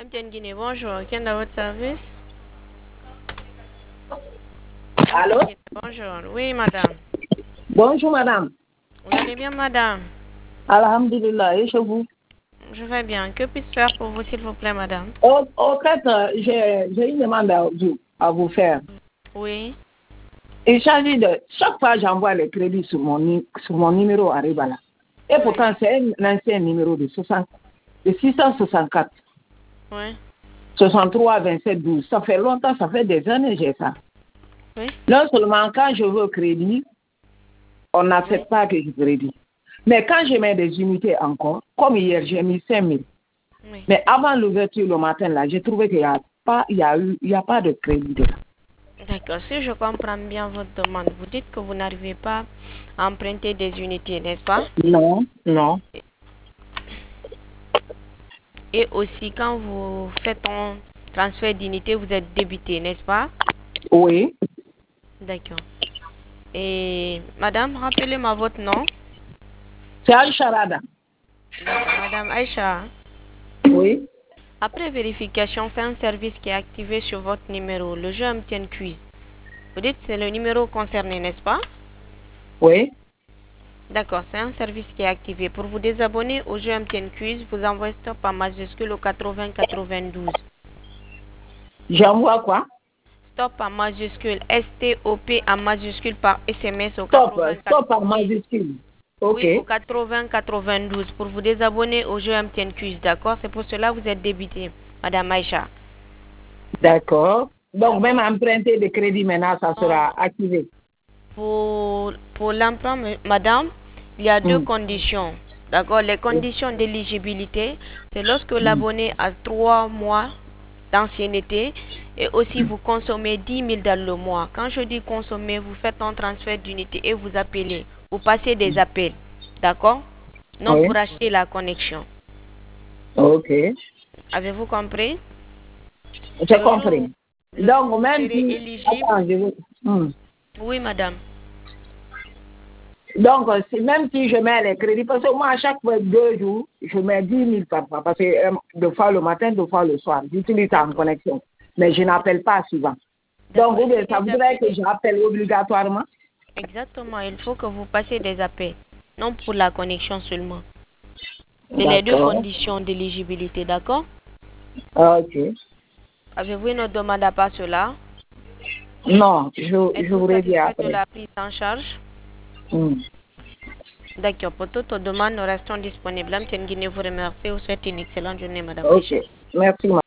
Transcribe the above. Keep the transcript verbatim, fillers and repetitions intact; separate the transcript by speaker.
Speaker 1: M T N Guinée, bonjour. Qui est dans votre service?
Speaker 2: Allô?
Speaker 1: Bonjour. Oui, madame.
Speaker 2: Bonjour, madame.
Speaker 1: Vous allez bien, madame?
Speaker 2: Alhamdulillah, et chez vous?
Speaker 1: Je vais bien. Que puis-je faire pour vous, s'il vous plaît, madame?
Speaker 2: Au, au fait, euh, j'ai j'ai une demande à vous, à vous faire.
Speaker 1: Oui.
Speaker 2: Il s'agit de... Chaque fois, j'envoie les crédits sur mon, ni- sur mon numéro Arribala. Et
Speaker 1: Oui.
Speaker 2: pourtant, c'est un ancien numéro de, soixante, de six cent soixante-quatre,
Speaker 1: Oui.
Speaker 2: soixante-trois, vingt-sept, douze. Ça fait longtemps, ça fait des années que j'ai ça.
Speaker 1: Oui.
Speaker 2: Non seulement quand je veux crédit, on n'accepte pas que je crédit. Mais quand je mets des unités encore, comme hier, j'ai mis cinq mille.
Speaker 1: Oui.
Speaker 2: Mais avant l'ouverture le matin, là, j'ai trouvé qu'il n'y a pas, il y a eu, il y a pas de crédit dedans.
Speaker 1: D'accord. Si je comprends bien votre demande, vous dites que vous n'arrivez pas à emprunter des unités, n'est-ce pas?
Speaker 2: Non, non.
Speaker 1: Et aussi, quand vous faites un transfert d'unité, vous êtes débité, n'est-ce pas?
Speaker 2: Oui.
Speaker 1: D'accord. Et madame, rappelez-moi votre nom.
Speaker 2: C'est Al-Sharada.
Speaker 1: D'accord. Madame Aïcha.
Speaker 2: Oui.
Speaker 1: Après vérification, c'est un service qui est activé sur votre numéro, le jeu M T N Quiz. Vous dites que c'est le numéro concerné, n'est-ce pas?
Speaker 2: Oui.
Speaker 1: D'accord, c'est un service qui est activé. Pour vous désabonner au jeu M T N Quiz, vous envoyez stop en majuscule au quatre-vingts quatre-vingt-douze.
Speaker 2: J'envoie quoi?
Speaker 1: Stop en majuscule, S T O P en majuscule par S M S au
Speaker 2: Stop.
Speaker 1: quatre-vingts
Speaker 2: Stop en
Speaker 1: oui,
Speaker 2: majuscule. OK.
Speaker 1: oui, au quatre-vingts quatre-vingt-douze pour vous désabonner au jeu M T N Quiz, d'accord? C'est pour cela que vous êtes débité, Madame Aïcha.
Speaker 2: D'accord. Donc, même emprunter de crédit maintenant, ça sera activé.
Speaker 1: Pour, pour l'emprunt, madame, il y a deux
Speaker 2: Mm.
Speaker 1: conditions. D'accord? Les conditions d'éligibilité, c'est lorsque
Speaker 2: Mm.
Speaker 1: l'abonné a trois mois d'ancienneté et aussi vous consommez dix mille dans le mois. Quand je dis consommer, vous faites un transfert d'unité et vous appelez. Vous passez des appels. D'accord? Non
Speaker 2: Oui.
Speaker 1: pour acheter la connexion.
Speaker 2: OK.
Speaker 1: Avez-vous compris?
Speaker 2: J'ai
Speaker 1: Le jour,
Speaker 2: compris.
Speaker 1: le jour où
Speaker 2: Donc,
Speaker 1: vous
Speaker 2: même
Speaker 1: serez
Speaker 2: si...
Speaker 1: éligible.
Speaker 2: Attends, je veux... Mm.
Speaker 1: Oui, madame.
Speaker 2: Donc, si- même si je mets les crédits, parce que moi, à chaque fois, deux jours, je mets dix mille par mois, parce que euh, deux fois le matin, deux fois le soir, j'utilise ça en connexion. Mais je n'appelle pas souvent. Donc,
Speaker 1: D'accord.
Speaker 2: ou bien,
Speaker 1: Essayez
Speaker 2: ça voudrait que
Speaker 1: d'appeler.
Speaker 2: j'appelle obligatoirement.
Speaker 1: Exactement, il faut que vous passiez des appels, non pour la connexion seulement. C'est les deux
Speaker 2: D'accord.
Speaker 1: conditions d'éligibilité, d'accord?
Speaker 2: Ok.
Speaker 1: Avez-vous une autre demande à part cela?
Speaker 2: Non, je, je
Speaker 1: Êtes-vous
Speaker 2: voudrais dire
Speaker 1: satisfait de
Speaker 2: après.
Speaker 1: la prise en charge?
Speaker 2: Hmm.
Speaker 1: D'accord, pour toute demande, nous restons disponibles. M T N Guinée vous remercie. Vous souhaite une excellente journée, Madame
Speaker 2: Ok.
Speaker 1: Aïcha.
Speaker 2: Merci,